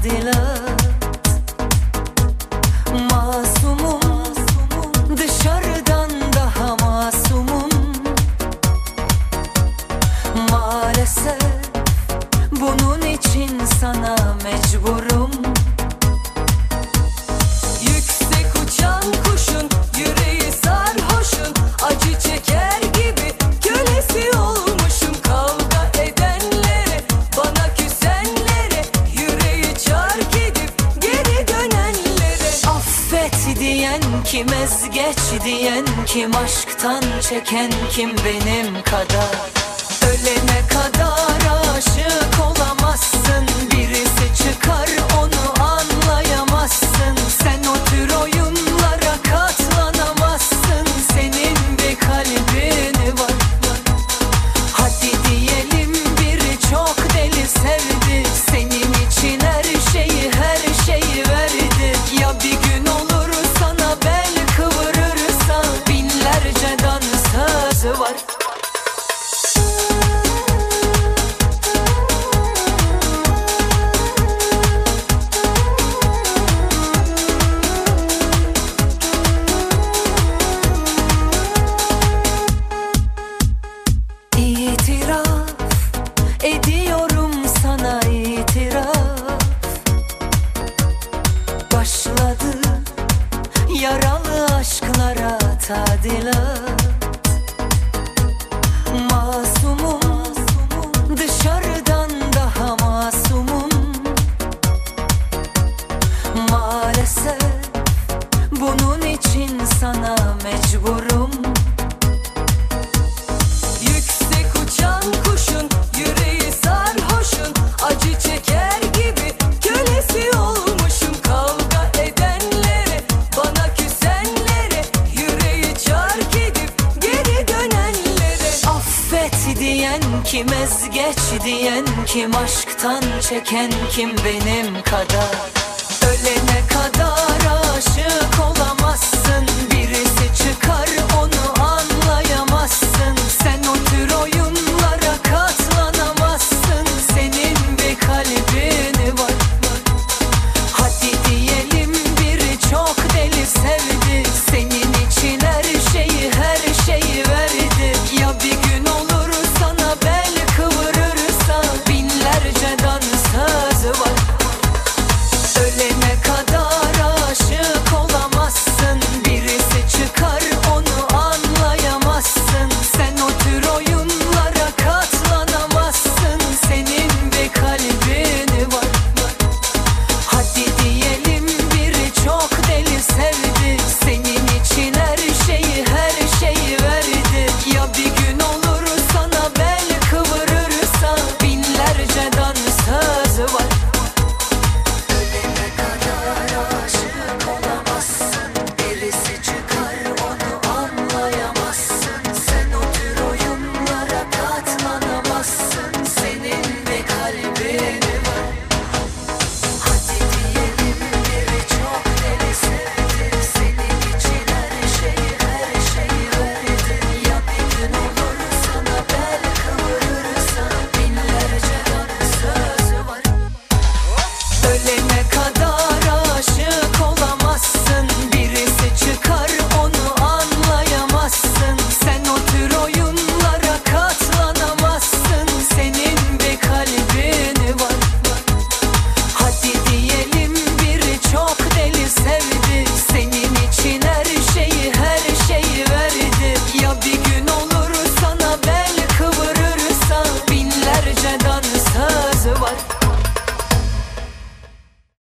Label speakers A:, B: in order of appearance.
A: tadilat. Masumum, dışarıdan daha masumum. Maalesef bunun için sana mecburum. Yüksek uçan kuşun, yüreği sarhoşun, acı çeker gibi kölesi olmuşum. Kavga edenlere, bana küsenlere, yüreği çark edip geri dönenlere. Affet diyen kim, ezgeç diyen kim, aşktan çeken kim benim kadar? Ölene kadar aşık olamazsın, birisi çıkar onu anlayamazsın. Sen o tür oyunlara katlanamazsın, senin bir kalbin var. Hadi diyelim biri çok deli sevdi, senin için her şeyi verdi. Ya bir gün olur sana bel kıvırırsa, binlerce dansözü var. İtiraf ediyorum sana, itiraf. Başladı yaralı aşklara tadilat. Masumum, dışarıdan daha masumum. Maalesef bunun için sana mecburum. Yüksek uçan kuşun, yüreği sarhoşun, acı çeker gibi kölesi olmuşum. Kavga edenlere, bana küsenlere, yüreği çark edip geri dönenlere. Affet diyen kim, ezgeç diyen kim, aşktan çeken kim benim kadar? Ölene kadar